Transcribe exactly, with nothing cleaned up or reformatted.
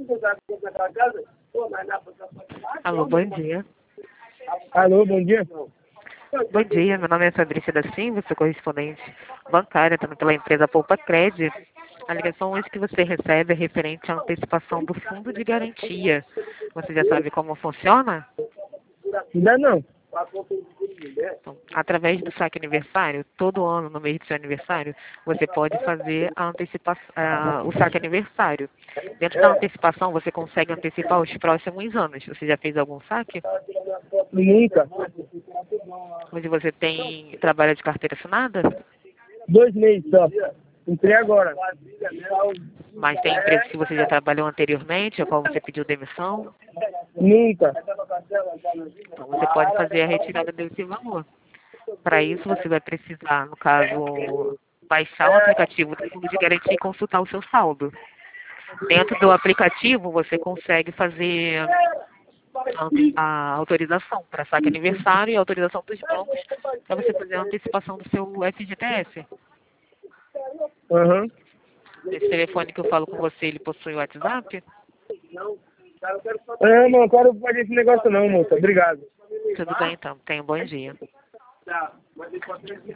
Alô, bom dia. Alô, bom dia. Bom dia, meu nome é Fabrícia da Silva, sou correspondente bancária, também pela empresa Poupa Cred. A ligação hoje que você recebe é referente à antecipação do fundo de garantia. Você já sabe como funciona? Ainda não. Então, através do saque aniversário, todo ano, no mês do seu aniversário, você pode fazer a antecipação, uh, o saque aniversário. Dentro da antecipação, você consegue antecipar os próximos anos. Você já fez algum saque? Nunca. Onde você tem trabalho de carteira assinada? Dois meses só. Entrei agora. Mas tem empresa que você já trabalhou anteriormente, a qual você pediu demissão? Nunca. Então, você pode fazer a retirada desse valor. Para isso, você vai precisar, no caso, baixar o aplicativo do Fundo de Garantia e consultar o seu saldo. Dentro do aplicativo, você consegue fazer a autorização para saque aniversário e a autorização dos bancos para você fazer a antecipação do seu F G T S. Aham. Esse telefone que eu falo com você, ele possui o WhatsApp? É, não quero fazer esse negócio não, moça. Obrigado. Tudo bem, então. Tenha um bom dia.